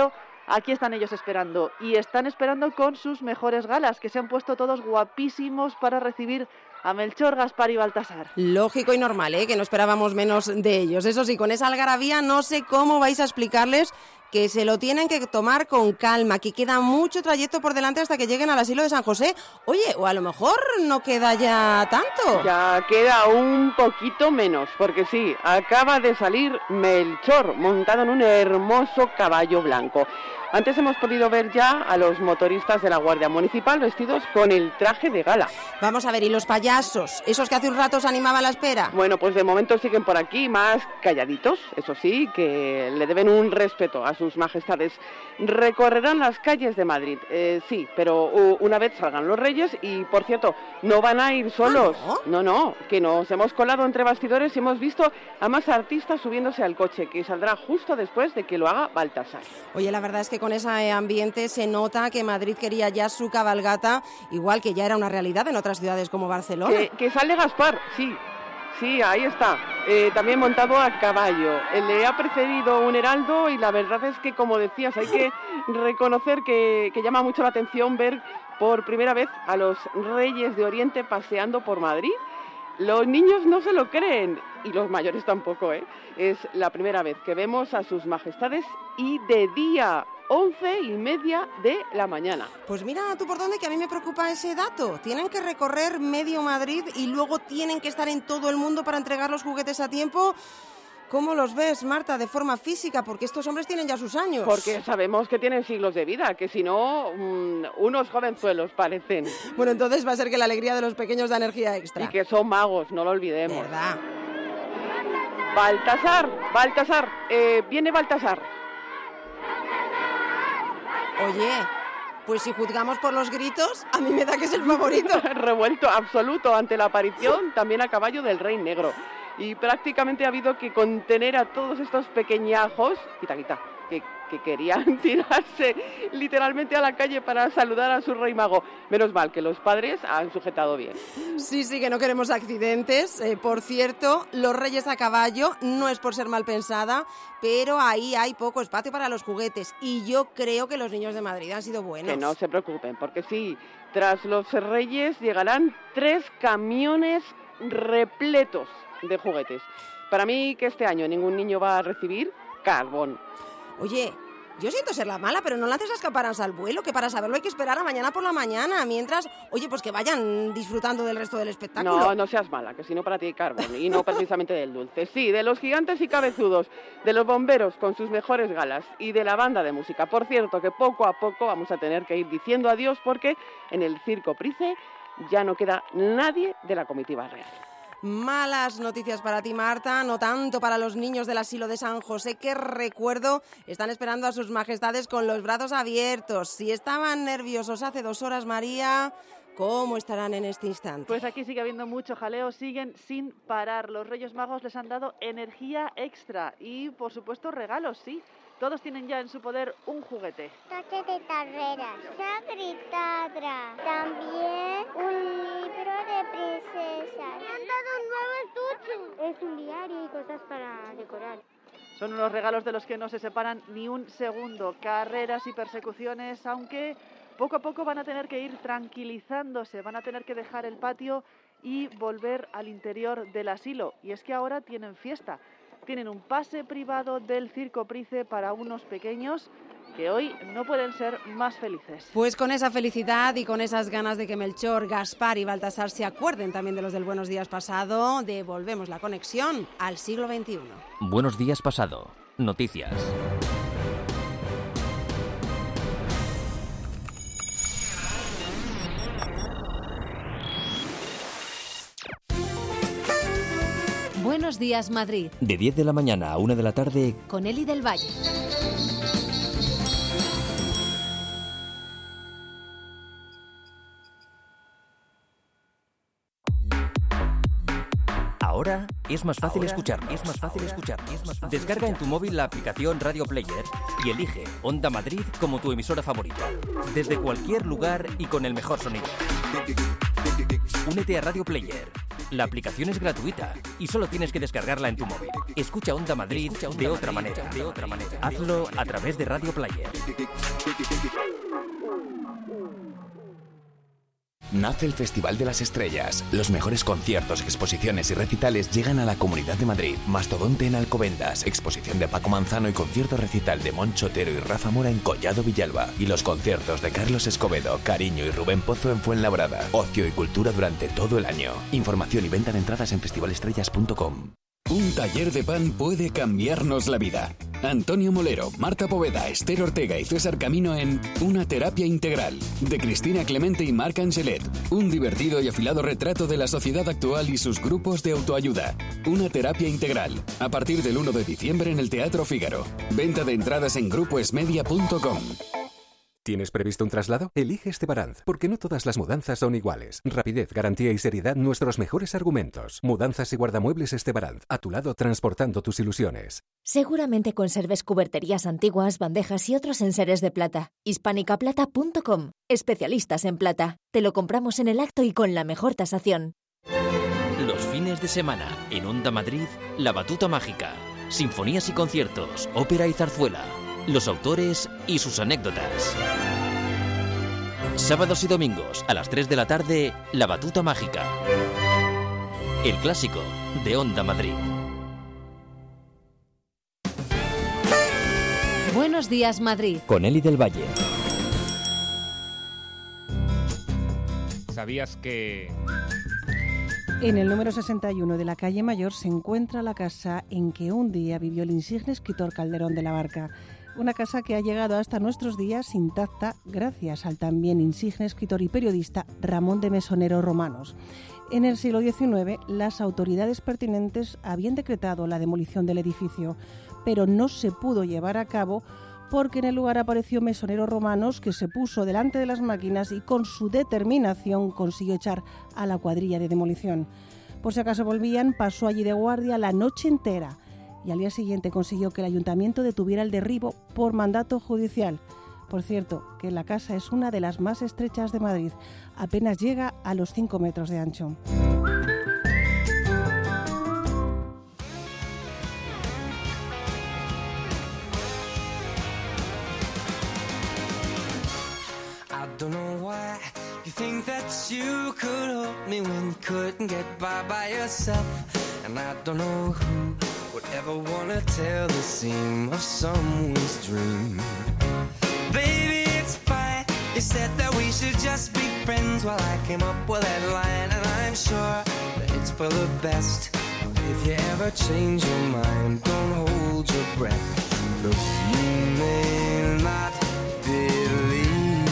aquí están ellos esperando. Y están esperando con sus mejores galas, que se han puesto todos guapísimos para recibir a Melchor, Gaspar y Baltasar. Lógico y normal, ¿eh? Que no esperábamos menos de ellos. Eso sí, con esa algarabía no sé cómo vais a explicarles que se lo tienen que tomar con calma, que queda mucho trayecto por delante hasta que lleguen al asilo de San José. Oye, o a lo mejor no queda ya tanto. Ya queda un poquito menos, porque sí, acaba de salir Melchor, montado en un hermoso caballo blanco. Antes hemos podido ver ya a los motoristas de la Guardia Municipal vestidos con el traje de gala. Vamos a ver, ¿y los payasos? ¿Esos que hace un rato se animaban a la espera? Bueno, pues de momento siguen por aquí, más calladitos, eso sí, que le deben un respeto a sus majestades. Recorrerán las calles de Madrid, eh, sí, pero uh, una vez salgan los reyes y, por cierto, no van a ir solos. ¿Ah, no? no, no, que nos hemos colado entre bastidores y hemos visto a más artistas subiéndose al coche, que saldrá justo después de que lo haga Baltasar. Oye, la verdad es que con ese ambiente se nota que Madrid quería ya su cabalgata, igual que ya era una realidad en otras ciudades como Barcelona. Que, que sale Gaspar, sí, sí, ahí está, eh, también montado a caballo. Eh, le ha precedido un heraldo y la verdad es que, como decías, hay que reconocer que, que llama mucho la atención ver por primera vez a los Reyes de Oriente paseando por Madrid. Los niños no se lo creen, y los mayores tampoco, ¿eh? Es la primera vez que vemos a sus majestades y de día, once y media de la mañana. Pues mira tú por dónde, que a mí me preocupa ese dato. Tienen que recorrer medio Madrid y luego tienen que estar en todo el mundo para entregar los juguetes a tiempo. ¿Cómo los ves, Marta, de forma física? Porque estos hombres tienen ya sus años. Porque sabemos que tienen siglos de vida, que si no, mmm, unos jovenzuelos parecen. Bueno, entonces va a ser que la alegría de los pequeños da energía extra. Y que son magos, no lo olvidemos. ¿Verdad? Baltasar, Baltasar, eh, viene Baltasar. Oye, pues si juzgamos por los gritos, a mí me da que es el favorito. Revuelto absoluto ante la aparición, también a caballo del Rey Negro. Y prácticamente ha habido que contener a todos estos pequeñajos, quita, quita, que, que querían tirarse literalmente a la calle para saludar a su rey mago. Menos mal que los padres han sujetado bien. Sí, sí, que no queremos accidentes. Eh, por cierto, los Reyes a caballo, no es por ser mal pensada, pero ahí hay poco espacio para los juguetes. Y yo creo que los niños de Madrid han sido buenos. Que no se preocupen, porque sí, tras los Reyes llegarán tres camiones repletos de juguetes. Para mí, que este año ningún niño va a recibir carbón. Oye, yo siento ser la mala, pero no lances las campanas al vuelo, que para saberlo hay que esperar a mañana por la mañana, mientras, oye, pues que vayan disfrutando del resto del espectáculo. No, no seas mala, que si no para ti hay carbón, y no precisamente del dulce. Sí, de los gigantes y cabezudos, de los bomberos con sus mejores galas, y de la banda de música. Por cierto, que poco a poco vamos a tener que ir diciendo adiós, porque en el Circo Price ya no queda nadie de la comitiva real. Malas noticias para ti, Marta, no tanto para los niños del asilo de San José, que recuerdo están esperando a sus majestades con los brazos abiertos. Si estaban nerviosos hace dos horas, María, ¿cómo estarán en este instante? Pues aquí sigue habiendo mucho jaleo, siguen sin parar. Los Reyes Magos les han dado energía extra y, por supuesto, regalos, sí. Todos tienen ya en su poder un juguete. Coche de carreras, secretaria, también un libro de princesas. Me han dado un nuevo estuche. Es un diario y cosas para decorar. Son unos regalos de los que no se separan ni un segundo. Carreras y persecuciones, aunque poco a poco van a tener que ir tranquilizándose, van a tener que dejar el patio y volver al interior del asilo. Y es que ahora tienen fiesta. Tienen un pase privado del Circo Price para unos pequeños que hoy no pueden ser más felices. Pues con esa felicidad y con esas ganas de que Melchor, Gaspar y Baltasar se acuerden también de los del Buenos Días pasado, devolvemos la conexión al siglo veintiuno. Buenos Días pasado. Noticias. Buenos Días, Madrid. De diez de la mañana a una de la tarde. Con Eli del Valle. Ahora es más fácil escucharnos. Es más fácil escucharnos. Es más fácil Descarga escuchar. en tu móvil la aplicación Radio Player y elige Onda Madrid como tu emisora favorita. Desde cualquier lugar y con el mejor sonido. Únete a Radio Player. La aplicación es gratuita y solo tienes que descargarla en tu móvil. Escucha Onda Madrid de otra manera. De otra manera. Hazlo a través de Radio Player. Nace el Festival de las Estrellas. Los mejores conciertos, exposiciones y recitales llegan a la Comunidad de Madrid. Mastodonte en Alcobendas, exposición de Paco Manzano y concierto recital de Moncho Otero y Rafa Mora en Collado Villalba. Y los conciertos de Carlos Escobedo, Cariño y Rubén Pozo en Fuenlabrada. Ocio y cultura durante todo el año. Información y venta de entradas en festivalestrelas punto com. Un taller de pan puede cambiarnos la vida. Antonio Molero, Marta Poveda, Esther Ortega y César Camino en Una terapia integral, de Cristina Clemente y Marc Angelet. Un divertido y afilado retrato de la sociedad actual y sus grupos de autoayuda. Una terapia integral, a partir del uno de diciembre en el Teatro Fígaro. Venta de entradas en grupo esmedia punto com. ¿Tienes previsto un traslado? Elige Estebaranz, porque no todas las mudanzas son iguales. Rapidez, garantía y seriedad, nuestros mejores argumentos. Mudanzas y guardamuebles Estebaranz, a tu lado transportando tus ilusiones. Seguramente conserves cuberterías antiguas, bandejas y otros enseres de plata. hispánica plata punto com. Especialistas en plata. Te lo compramos en el acto y con la mejor tasación. Los fines de semana, en Onda Madrid, La Batuta Mágica. Sinfonías y conciertos, ópera y zarzuela. Los autores y sus anécdotas. Sábados y domingos a las tres de la tarde, La Batuta Mágica. El clásico de Onda Madrid. Buenos días, Madrid. Con Eli del Valle. ¿Sabías que...? En el número sesenta y uno de la calle Mayor se encuentra la casa en que un día vivió el insigne escritor Calderón de la Barca. Una casa que ha llegado hasta nuestros días intacta gracias al también insigne escritor y periodista Ramón de Mesonero Romanos. En el siglo diecinueve, las autoridades pertinentes habían decretado la demolición del edificio, pero no se pudo llevar a cabo porque en el lugar apareció Mesonero Romanos, que se puso delante de las máquinas y con su determinación consiguió echar a la cuadrilla de demolición. Por si acaso volvían, pasó allí de guardia la noche entera y al día siguiente consiguió que el ayuntamiento detuviera el derribo por mandato judicial. Por cierto, que la casa es una de las más estrechas de Madrid, apenas llega a los cinco metros de ancho. Don't know why you think that you could help me when you couldn't get by by yourself. And I don't know who would ever wanna tell the seam of someone's dream. Baby, it's fine. You said that we should just be friends while I came up with that line. And I'm sure that it's for the best. If you ever change your mind, don't hold your breath. Look, you may not believe,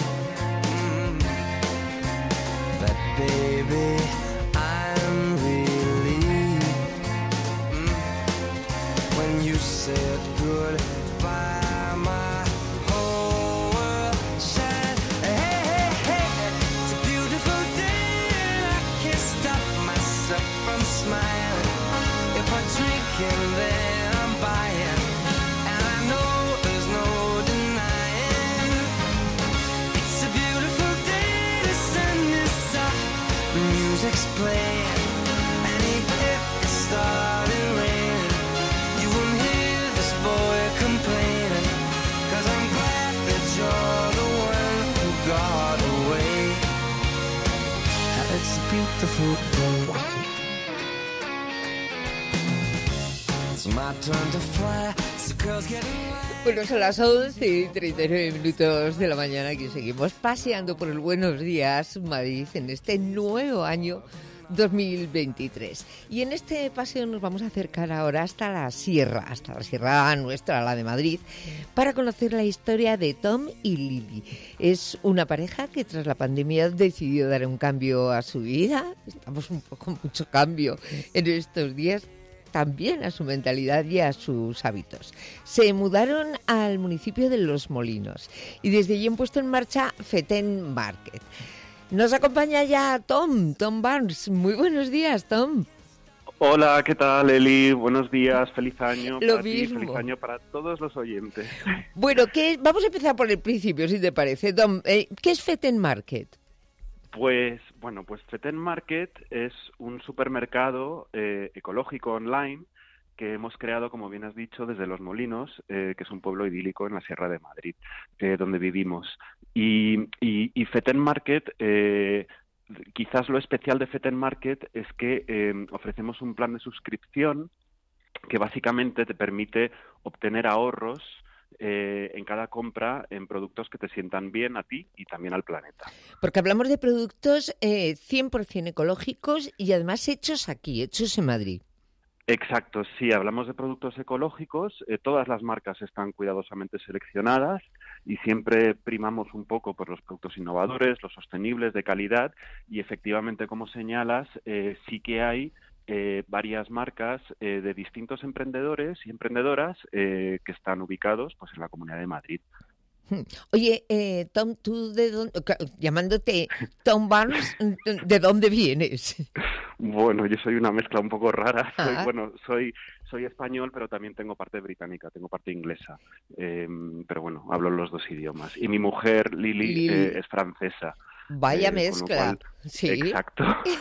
baby, I'm relieved mm. When you said goodbye, my whole world shined. Hey, hey, hey, it's a beautiful day and I can't stop myself from smiling. If I drink and then I'm buying, and I know there's no denying. It's a beautiful day, the sun is up, music's playing, and even if it started raining, you won't hear this boy complaining, 'cause I'm glad that you're the one who got away. It's a beautiful day. It's my turn to fly. So girls getting wild. Bueno, son las once y treinta y nueve minutos de la mañana y seguimos paseando por el Buenos Días Madrid en este nuevo año dos mil veintitrés. Y en este paseo nos vamos a acercar ahora hasta la sierra, hasta la sierra nuestra, la de Madrid, para conocer la historia de Tom y Lili. Es una pareja que tras la pandemia decidió dar un cambio a su vida. Estamos un poco mucho cambio en estos días, también a su mentalidad y a sus hábitos. Se mudaron al municipio de Los Molinos y desde allí han puesto en marcha Feten Market. Nos acompaña ya Tom, Tom Barnes. Muy buenos días, Tom. Hola, ¿qué tal, Eli? Buenos días, feliz año Lo para mismo. ti, feliz año para todos los oyentes. Bueno, ¿qué? Vamos a empezar por el principio, si te parece. Tom, eh, ¿qué es Feten Market? Pues bueno, pues Feten Market es un supermercado eh, ecológico online que hemos creado, como bien has dicho, desde Los Molinos, eh, que es un pueblo idílico en la Sierra de Madrid, eh, donde vivimos. Y, y, y Feten Market, eh, quizás lo especial de Feten Market es que eh, ofrecemos un plan de suscripción que básicamente te permite obtener ahorros Eh, en cada compra en productos que te sientan bien a ti y también al planeta. Porque hablamos de productos eh, cien por ciento ecológicos y además hechos aquí, hechos en Madrid. Exacto, sí, hablamos de productos ecológicos, eh, todas las marcas están cuidadosamente seleccionadas y siempre primamos un poco por los productos innovadores, los sostenibles, de calidad, y efectivamente, como señalas, eh, sí que hay Eh, varias marcas eh, de distintos emprendedores y emprendedoras eh, que están ubicados pues en la Comunidad de Madrid. Oye, eh, Tom, tú de dónde, llamándote Tom Barnes, ¿de dónde vienes? Bueno, yo soy una mezcla un poco rara. Soy, Ah. bueno, soy soy español, pero también tengo parte británica, tengo parte inglesa. Eh, pero bueno, hablo los dos idiomas. Y mi mujer, Lili, Lili. Eh, es francesa. Vaya Eh, con lo mezcla. cual- Sí. Exacto.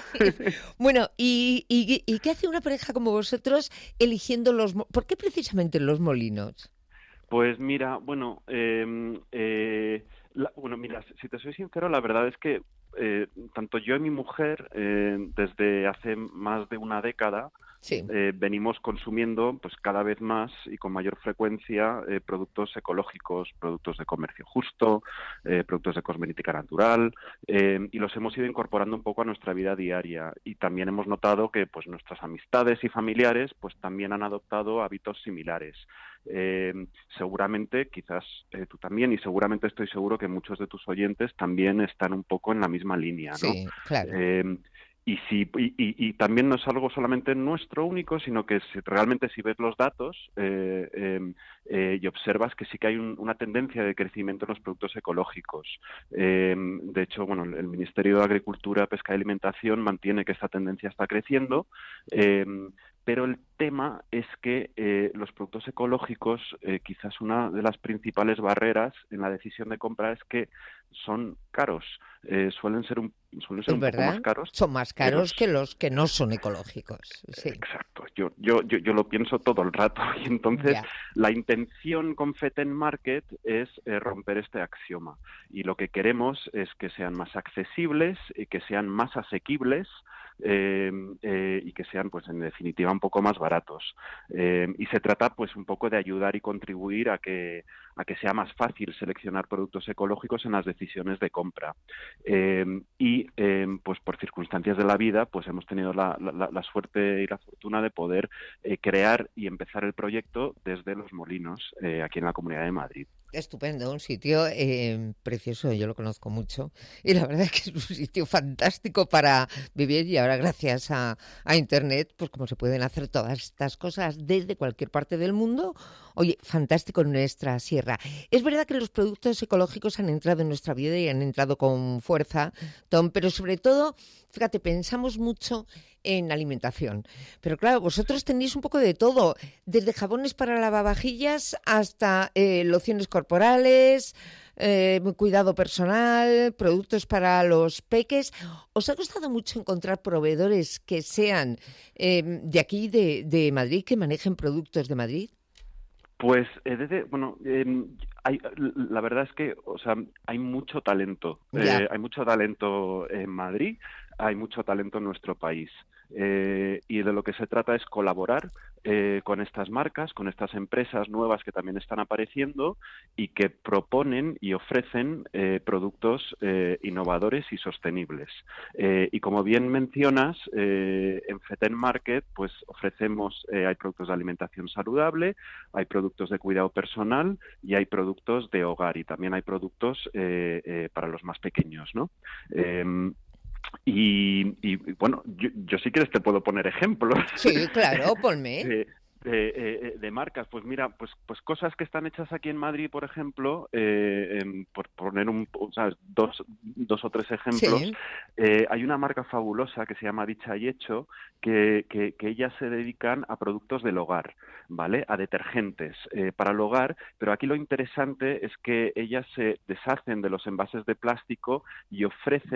Bueno, ¿y, y, ¿y qué hace una pareja como vosotros eligiendo los... mo- ¿Por qué precisamente los molinos? Pues mira, bueno, eh, eh, la- bueno, mira, si te soy sincero, la verdad es que eh, tanto yo y mi mujer, eh, desde hace más de una década, eh, venimos consumiendo pues cada vez más y con mayor frecuencia eh, productos ecológicos, productos de comercio justo, eh, productos de cosmética natural, eh, y los hemos ido incorporando un poco a nuestra vida diaria. Y también hemos notado que pues nuestras amistades y familiares pues también han adoptado hábitos similares. Eh, seguramente, quizás eh, tú también, y seguramente estoy seguro que muchos de tus oyentes también están un poco en la misma línea, ¿no? Sí, claro. Eh, y, si, y, y, y también no es algo solamente nuestro único, sino que si, realmente si ves los datos eh, eh, eh, y observas que sí que hay un, una tendencia de crecimiento en los productos ecológicos. Eh, de hecho, bueno, el Ministerio de Agricultura, Pesca y Alimentación mantiene que esta tendencia está creciendo, eh, pero el tema es que eh, los productos ecológicos, eh, quizás una de las principales barreras en la decisión de compra es que son caros. Eh, suelen ser un, suelen ser ¿Es un poco verdad? más caros. Son más pero caros que los que no son ecológicos. Sí. Exacto, yo, yo, yo, yo lo pienso todo el rato y entonces Ya. la intención con Feten Market es eh, romper este axioma y lo que queremos es que sean más accesibles y que sean más asequibles eh, eh, y que sean pues en definitiva un poco más baratos. Eh, y se trata pues un poco de ayudar y contribuir a que a que sea más fácil seleccionar productos ecológicos en las decisiones de compra. Eh, y eh, pues por circunstancias de la vida pues hemos tenido la, la, la suerte y la fortuna de poder eh, crear y empezar el proyecto desde Los Molinos, eh, aquí en la Comunidad de Madrid. Estupendo, un sitio eh, precioso, yo lo conozco mucho y la verdad es que es un sitio fantástico para vivir y ahora gracias a, a Internet, pues como se pueden hacer todas estas cosas desde cualquier parte del mundo, oye, fantástico en nuestra sierra. Es verdad que los productos ecológicos han entrado en nuestra vida y han entrado con fuerza, Tom, pero sobre todo, fíjate, pensamos mucho en alimentación. Pero claro, vosotros tenéis un poco de todo, desde jabones para lavavajillas hasta eh, lociones corporales, eh, cuidado personal, productos para los peques. ¿Os ha costado mucho encontrar proveedores que sean eh, de aquí, de, de Madrid, que manejen productos de Madrid? Pues, eh, desde, bueno, eh, hay, la verdad es que, o sea, hay mucho talento. Eh, hay mucho talento en Madrid, hay mucho talento en nuestro país. Eh, y de lo que se trata es colaborar eh, con estas marcas, con estas empresas nuevas que también están apareciendo y que proponen y ofrecen eh, productos eh, innovadores y sostenibles. Eh, y como bien mencionas, eh, en Feten Market pues ofrecemos, eh, hay productos de alimentación saludable, hay productos de cuidado personal y hay productos de hogar y también hay productos eh, eh, para los más pequeños, ¿no? Eh, Y, y bueno, yo, yo si quieres te puedo poner ejemplos. Sí, claro, ponme. de, de, de, de marcas. Pues mira, pues pues cosas que están hechas aquí en Madrid, por ejemplo, eh, eh, por poner un, ¿sabes? Dos, dos o tres ejemplos. Sí. Eh, hay una marca fabulosa que se llama Dicha y Hecho, que, que, que ellas se dedican a productos del hogar, ¿vale? A detergentes eh, para el hogar, pero aquí lo interesante es que ellas se deshacen de los envases de plástico y ofrecen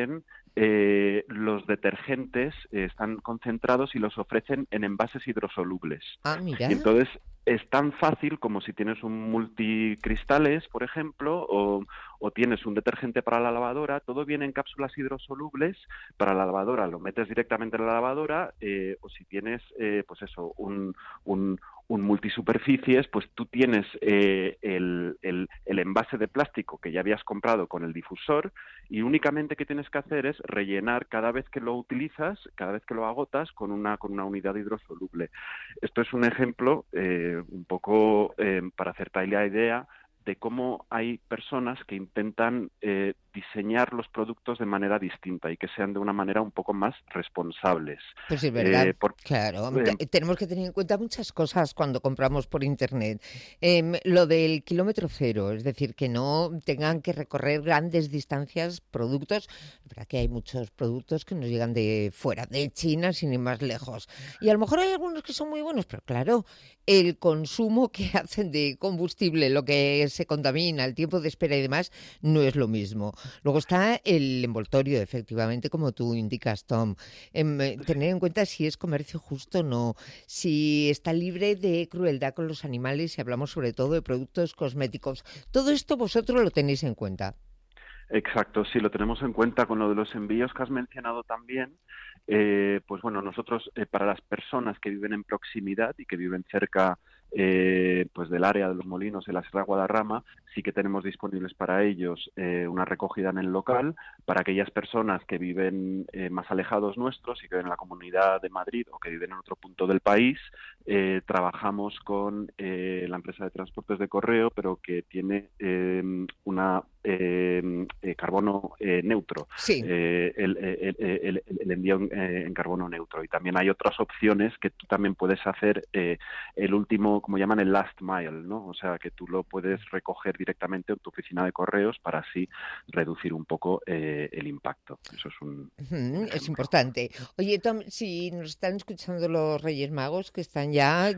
eh, los detergentes eh, están concentrados y los ofrecen en envases hidrosolubles. Ah, mira. Y entonces es tan fácil como si tienes un multicristales, por ejemplo, o, o tienes un detergente para la lavadora, todo viene en cápsulas hidrosolubles para la lavadora, lo metes directamente en la lavadora, eh, o si tienes, eh, pues eso, un, un, un multisuperficies, pues tú tienes eh, el, el, el envase de plástico que ya habías comprado con el difusor y únicamente que tienes que hacer es rellenar cada vez que lo utilizas, cada vez que lo agotas, con una, con una unidad hidrosoluble. Esto es un ejemplo eh, un poco eh, para hacerte la idea de cómo hay personas que intentan eh, diseñar los productos de manera distinta y que sean de una manera un poco más responsables. Pues es verdad, eh, por, claro. Eh, Tenemos que tener en cuenta muchas cosas cuando compramos por Internet. Eh, lo del kilómetro cero, es decir, que no tengan que recorrer grandes distancias productos. Es verdad que hay muchos productos que nos llegan de fuera, de China, sin ir más lejos. Y a lo mejor hay algunos que son muy buenos, pero claro, el consumo que hacen de combustible, lo que se contamina, el tiempo de espera y demás, no es lo mismo. Luego está el envoltorio, efectivamente, como tú indicas, Tom. Eh, tener en cuenta si es comercio justo o no, si está libre de crueldad con los animales, si hablamos sobre todo de productos cosméticos. Todo esto vosotros lo tenéis en cuenta. Exacto, sí, lo tenemos en cuenta con lo de los envíos que has mencionado también. Eh, pues bueno, nosotros eh, para las personas que viven en proximidad y que viven cerca eh, pues del área de los molinos de la Sierra Guadarrama, sí que tenemos disponibles para ellos eh, una recogida en el local. Para aquellas personas que viven eh, más alejados nuestros y que viven en la Comunidad de Madrid o que viven en otro punto del país, eh, trabajamos con eh, la empresa de transportes de correo, pero que tiene eh, una eh, eh, carbono eh, neutro, sí. eh, el, el, el, el envío en, eh, en carbono neutro. Y también hay otras opciones que tú también puedes hacer eh, el último, como llaman el last mile, ¿no? O sea, que tú lo puedes recoger directamente en tu oficina de correos para así reducir un poco eh, el impacto. Eso es un... Uh-huh, es importante. Oye, Tom, si nos están escuchando los Reyes Magos, que están ya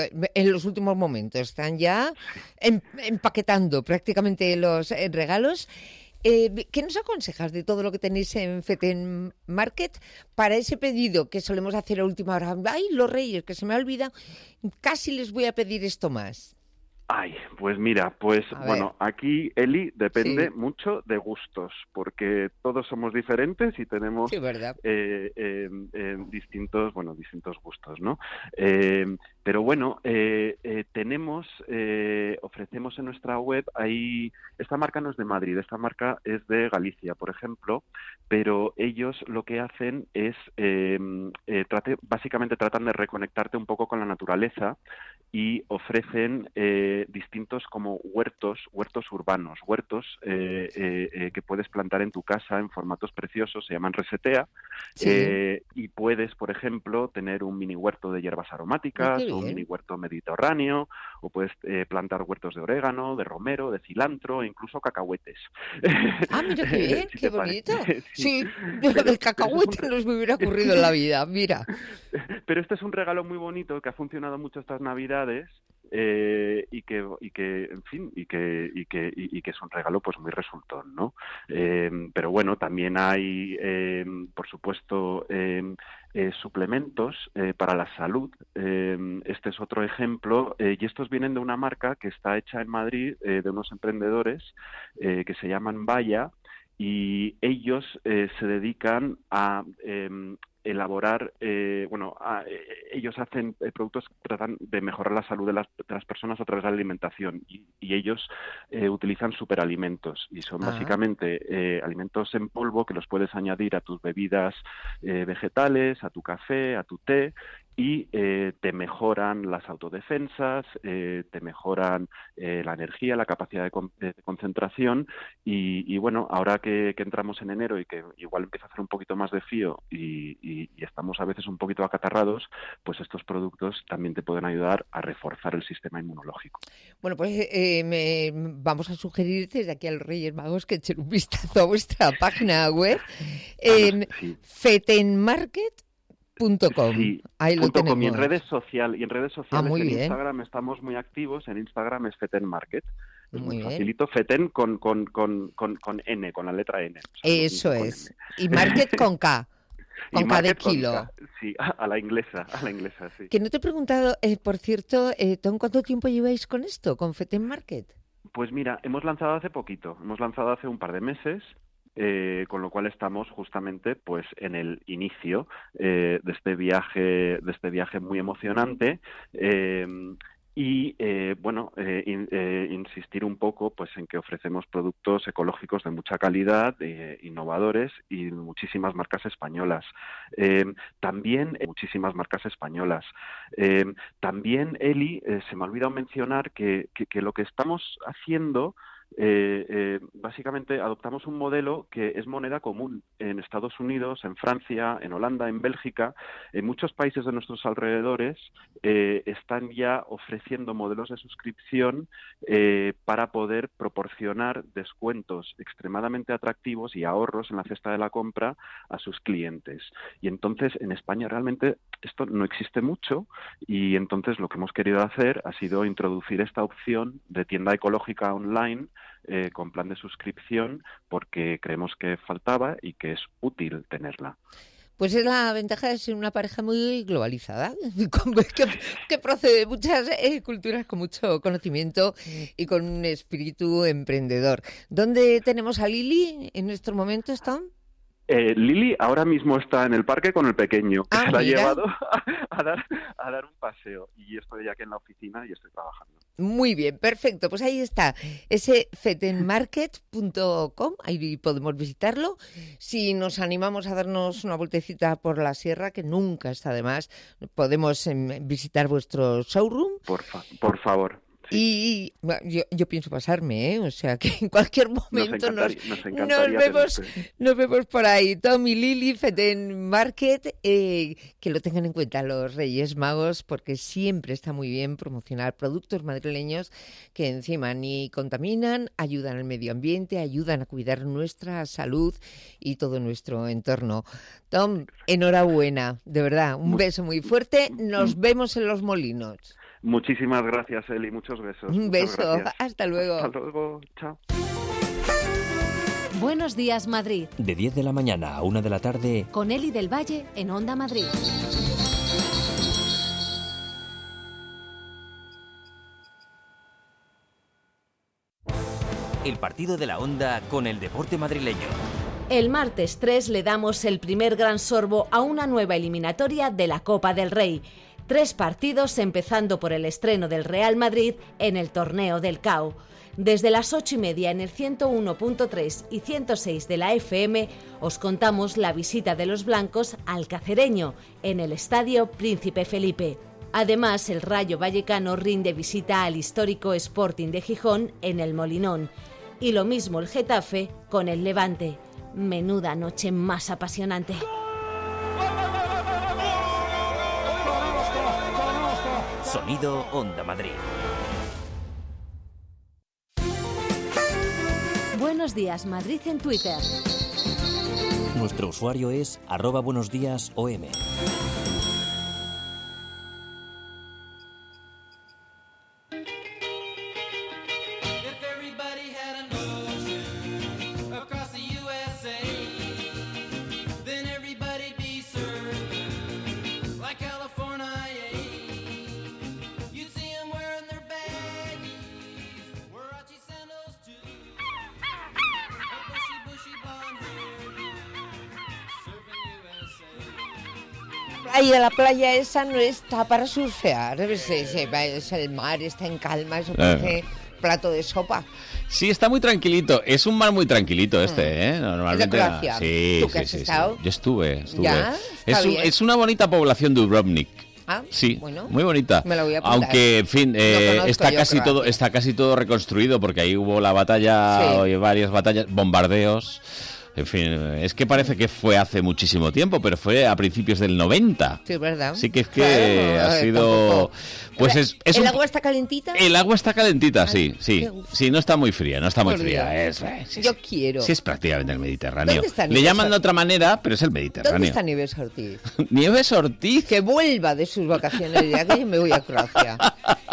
en los últimos momentos, están ya em, empaquetando prácticamente los eh, regalos, Eh, ¿qué nos aconsejas de todo lo que tenéis en Feten Market para ese pedido que solemos hacer a última hora? ¡Ay, los Reyes, que se me olvida! Casi les voy a pedir esto más. Ay, pues mira, pues A bueno, ver. aquí, Eli, depende Sí. mucho de gustos, porque todos somos diferentes y tenemos Sí, ¿verdad? eh, eh, eh, distintos, bueno, distintos gustos, ¿no? Eh, pero bueno, eh, eh, tenemos, eh, ofrecemos en nuestra web, ahí, esta marca no es de Madrid, esta marca es de Galicia, por ejemplo, pero ellos lo que hacen es, eh, eh, trate, básicamente tratan de reconectarte un poco con la naturaleza y ofrecen eh, distintos como huertos, huertos urbanos, huertos eh, eh, eh, que puedes plantar en tu casa en formatos preciosos, se llaman resetea, Sí. eh, y puedes, por ejemplo, tener un mini huerto de hierbas aromáticas, Ah, qué o un bien. mini huerto mediterráneo, o puedes eh, plantar huertos de orégano, de romero, de cilantro, e incluso cacahuetes. Ah, mira qué bien, Si qué te bonito. parece. Sí, Pero- el pero cacahuete es un- no se me hubiera ocurrido en la vida, mira. Pero este es un regalo muy bonito que ha funcionado mucho estas Navidades eh, y que y que en fin y que y que y, y que es un regalo pues muy resultón, ¿no? Eh, pero bueno, también hay eh, por supuesto eh, eh, suplementos eh, para la salud. Eh, este es otro ejemplo eh, y estos vienen de una marca que está hecha en Madrid eh, de unos emprendedores eh, que se llaman Vaya. Y ellos eh, se dedican a eh, elaborar, eh, bueno, a, eh, ellos hacen eh, productos que tratan de mejorar la salud de las, de las personas a través de la alimentación y, y ellos eh, utilizan superalimentos y son Ah. básicamente eh, alimentos en polvo que los puedes añadir a tus bebidas eh, vegetales, a tu café, a tu té y eh, te mejoran las autodefensas, eh, te mejoran eh, la energía, la capacidad de, con- de concentración y, y bueno, ahora que, que entramos en enero y que igual empieza a hacer un poquito más de frío y, y- y estamos a veces un poquito acatarrados, pues estos productos también te pueden ayudar a reforzar el sistema inmunológico. Bueno, pues eh, me, vamos a sugerir desde aquí a los Reyes Magos que echen un vistazo a vuestra página web, eh, Sí. fetenmarket punto com. Sí, Ahí lo punto com. tenemos. Y en redes social y en redes sociales muy en bien. Instagram estamos muy activos. En Instagram es Feten Market. Es muy muy bien. facilito. Feten con, con, con, con, con N, con la letra N. O sea, Eso con es. N. Y market con K. Con Y K de market con kilo. K. Sí, a la inglesa, a la inglesa, sí. Que no te he preguntado, eh, por cierto, eh, Tom, ¿cuánto tiempo lleváis con esto, con Feten Market? Pues mira, hemos lanzado hace poquito, hemos lanzado hace un par de meses, eh, con lo cual estamos justamente pues en el inicio eh, de este viaje, de este viaje muy emocionante. Eh, Y, eh, bueno, eh, in, eh, insistir un poco pues en que ofrecemos productos ecológicos de mucha calidad, eh, innovadores y muchísimas marcas españolas. Eh, también eh, muchísimas marcas españolas. Eh, también, Eli, eh, se me ha olvidado mencionar que, que, que lo que estamos haciendo... Eh, eh, básicamente adoptamos un modelo que es moneda común en Estados Unidos, en Francia, en Holanda, en Bélgica, en muchos países de nuestros alrededores eh, están ya ofreciendo modelos de suscripción eh, para poder proporcionar descuentos extremadamente atractivos y ahorros en la cesta de la compra a sus clientes. Y entonces en España realmente esto no existe mucho y entonces lo que hemos querido hacer ha sido introducir esta opción de tienda ecológica online Eh, con plan de suscripción porque creemos que faltaba y que es útil tenerla. Pues es la ventaja de ser una pareja muy globalizada, que, que procede de muchas eh, culturas con mucho conocimiento y con un espíritu emprendedor. ¿Dónde tenemos a Lili en estos momentos, Tom? Eh, Lili ahora mismo está en el parque con el pequeño, que ah, se la ha mira. llevado a, a, dar, a dar un paseo y estoy aquí en la oficina y estoy trabajando. Muy bien, perfecto. Pues ahí está, ese feten market punto com, ahí podemos visitarlo. Si nos animamos a darnos una vueltecita por la sierra, que nunca está de más, podemos eh, visitar vuestro showroom. Por, fa- por favor. Y bueno, yo, yo pienso pasarme, ¿eh? O sea que en cualquier momento nos, encantaría- nos nos, encantaría vemos, tenerte. nos vemos por ahí. Tom y Lili, Feten Market, eh, que lo tengan en cuenta los Reyes Magos, porque siempre está muy bien promocionar productos madrileños que encima ni contaminan, ayudan al medio ambiente, ayudan a cuidar nuestra salud y todo nuestro entorno. Tom, enhorabuena, de verdad, un beso muy fuerte. Nos vemos en Los Molinos. Muchísimas gracias, Eli, muchos besos. Un Muchas beso, gracias. hasta luego. Hasta luego, chao. Buenos días, Madrid. De diez de la mañana a una de la tarde, Con Eli del Valle en Onda Madrid. el partido de la Onda con el deporte madrileño. El martes tres le damos el primer gran sorbo a una nueva eliminatoria de la Copa del Rey. Tres partidos empezando por el estreno del Real Madrid en el torneo del C A O. Desde las ocho y media en el ciento uno punto tres y ciento seis de la F M os contamos la visita de los blancos al Cacereño en el Estadio Príncipe Felipe. Además, el Rayo Vallecano rinde visita al histórico Sporting de Gijón en el Molinón. Y lo mismo el Getafe con el Levante. Menuda noche más apasionante. Sonido Onda Madrid. Buenos días, Madrid en Twitter. Nuestro usuario es arroba buenos días O M. Ay, la playa esa no está para surfear. Es, es- es el mar, está en calma, eso parece plato de sopa. Sí, está muy tranquilito. Es un mar muy tranquilito este, ¿eh? Normalmente. ¿Es de Croacia? Sí, ¿Tú que sí, has sí, sí. estado? Yo estuve, estuve. ¿Ya? Es, Está un- bien. es una bonita población Dubrovnik. Ah, Sí, bueno. muy bonita. Me lo voy a apuntar. Aunque, en fin, eh, conozco está yo casi Croacia. todo, está casi todo reconstruido porque ahí hubo la batalla, Sí. oye, varias batallas, bombardeos. En fin, es que parece que fue hace muchísimo tiempo, pero fue a principios del noventa. Sí, ¿verdad? Así que es que Claro, ha eh, sido, tampoco. pues es, es ¿El un- agua está calentita? el agua está calentita, sí, sí, qué gusto. sí, no está muy fría, no está muy Por fría. Dios. Es, eh, sí, Yo quiero. sí, es prácticamente el Mediterráneo. ¿Dónde está Le Nieves llaman de Ortiz? otra manera, pero es el ¿Dónde Mediterráneo. está Nieves Ortiz? Nieves Ortiz. Que vuelva de sus vacaciones, ya que yo me voy a Croacia.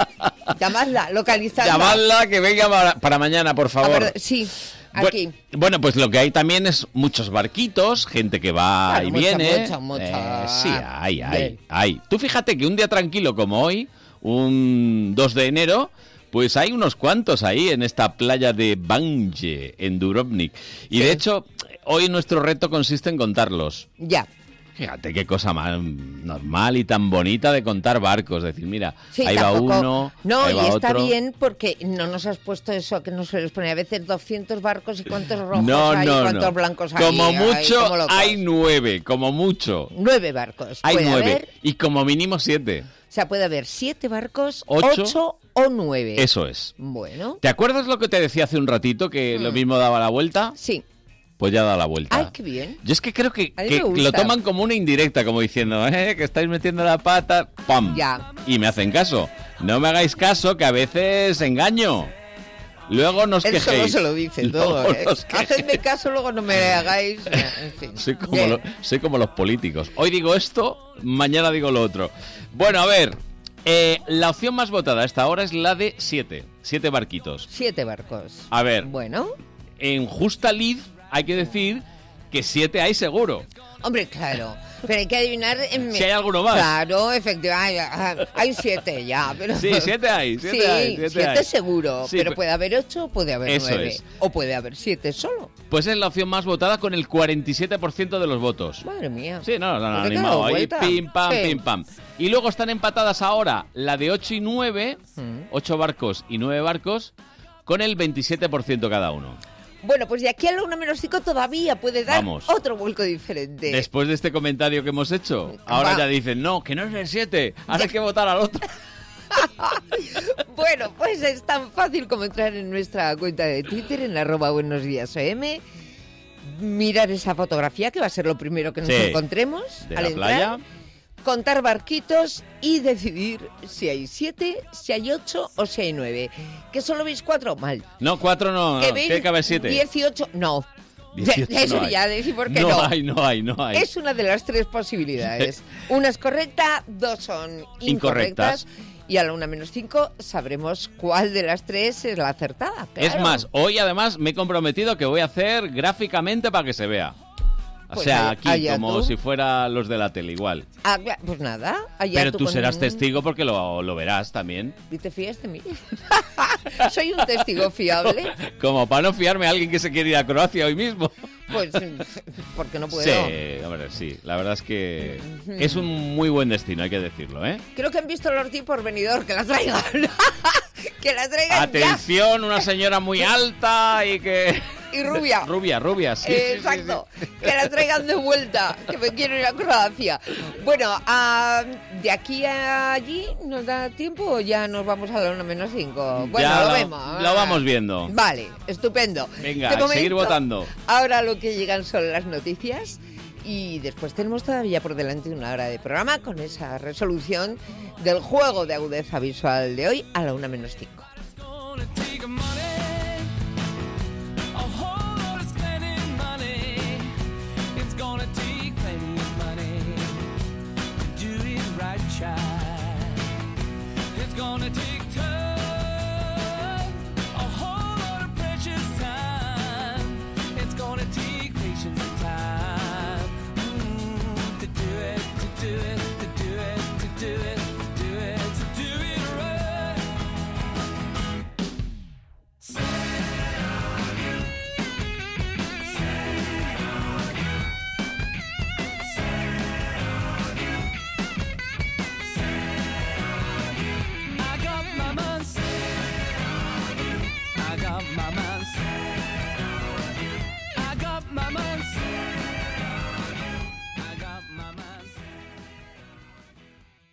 Llamadla, localizadla. Llamadla que venga para, para mañana, por favor. Ver, sí, aquí. Bueno, bueno, pues lo que hay también es muchos barquitos, gente que va claro, y mucha, viene. Mucha, mucha. Eh, sí, hay, hay, Bien. hay. Tú fíjate que un día tranquilo como hoy, un dos de enero, pues hay unos cuantos ahí en esta playa de Banje, en Dubrovnik. Y sí. De hecho, hoy nuestro reto consiste en contarlos. Ya. Fíjate qué cosa más normal y tan bonita de contar barcos. Decir, mira, sí, ahí tampoco, va uno, no, ahí va y está otro. bien porque no nos has puesto eso que nos sueles poner a veces doscientos barcos y cuántos rojos no, hay no, y cuántos no. blancos hay. Como mucho hay, como hay nueve, como mucho. Nueve barcos. Hay puede nueve haber, y como mínimo siete. O sea, puede haber siete barcos, ocho, ocho o nueve. Eso es. Bueno. ¿Te acuerdas lo que te decía hace un ratito, que hmm. lo mismo daba la vuelta? Sí. Pues ya da la vuelta. Ay, qué bien. Yo es que creo que, que lo toman como una indirecta, como diciendo, eh, que estáis metiendo la pata, ¡pam! Ya. Y me hacen caso. No me hagáis caso, que a veces engaño. Luego nos Eso quejéis. no se lo dice todo, ¿eh? Hacedme caso, luego no me hagáis. En fin. Soy como, lo, soy como los políticos. Hoy digo esto, mañana digo lo otro. Bueno, a ver. Eh, la opción más votada a esta hora es la de siete. Siete barquitos. Siete barcos. A ver. Bueno. En justa lid hay que decir que siete hay seguro. Hombre, claro. Pero hay que adivinar... En... Si hay alguno más. Claro, efectivamente. Hay siete ya. Pero... Sí, siete hay. Siete sí, hay, siete siete hay. seguro. Sí, pero pero... puede haber ocho o puede haber Eso nueve. Es. O puede haber siete solo. Pues es la opción más votada con el cuarenta y siete por ciento de los votos. Madre mía. Sí, no, no, no animado. Ahí pim, pam, sí. pim, pam. Y luego están empatadas ahora la de ocho y nueve, mm. ocho barcos y nueve barcos, con el veintisiete por ciento cada uno. Bueno, pues de aquí a la una menos cinco todavía puede dar Vamos. otro vuelco diferente. Después de este comentario que hemos hecho, ahora Va. ya dicen, no, que no es el siete, ahora hay que votar al otro. Bueno, pues es tan fácil como entrar en nuestra cuenta de Twitter, en arroba buenos días O M, mirar esa fotografía, que va a ser lo primero que nos sí. encontremos de al la entrar, playa. Contar barquitos y decidir si hay siete, si hay ocho o si hay nueve. ¿Que solo veis cuatro? Mal. No, cuatro no, no. tiene que haber siete. dieciocho, no. dieciocho Eso no ya decir por qué no. no. No hay, no hay, no hay. Es una de las tres posibilidades. Una es correcta, dos son incorrectas. incorrectas. Y a la una menos cinco sabremos cuál de las tres es la acertada. Claro. Es más, hoy además me he comprometido que voy a hacer gráficamente para que se vea. O pues sea, allá, aquí, allá como tú. si fuera los de la tele, igual. Ah, pues nada. Allá Pero tú, tú con... serás testigo porque lo, lo verás también. ¿Y te fías de mí? ¿Soy un testigo fiable? Como para no fiarme a alguien que se quiere ir a Croacia hoy mismo. Pues, porque no puedo. Sí, hombre, sí. La verdad es que es un muy buen destino, hay que decirlo, ¿eh? Creo que han visto el Ortiz por venidor, que la traigan. Que la traigan Atención, ya. una señora muy alta y que... Y rubia. Rubia, rubia, sí. Eh, exacto. Sí, sí, sí. Que la traigan de vuelta, que me quiero ir a Croacia. Bueno, uh, de aquí a allí, ¿nos da tiempo o ya nos vamos a la una menos cinco? Bueno, ya lo, lo vemos. Lo vamos viendo. Vale, estupendo. Venga, de momento, seguir votando. Ahora lo que llegan son las noticias. Y después tenemos todavía por delante una hora de programa con esa resolución del juego de agudeza visual de hoy a la una menos cinco. It's gonna take